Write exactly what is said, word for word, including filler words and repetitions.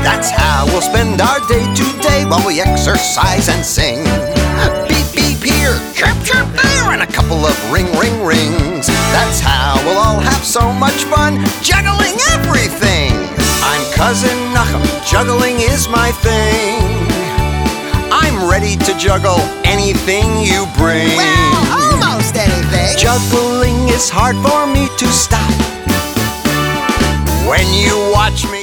That's how we'll spend our day today while we exercise and sing. Beep, beep here, chirp, chirp there, and a couple of ring, ring, rings. That's how we'll all have so much fun juggling everything. I'm Cousin Nuckham, juggling is my thing. I'm ready to juggle anything you bring. Well, almost anything. Juggling is hard for me to stop. When you watch me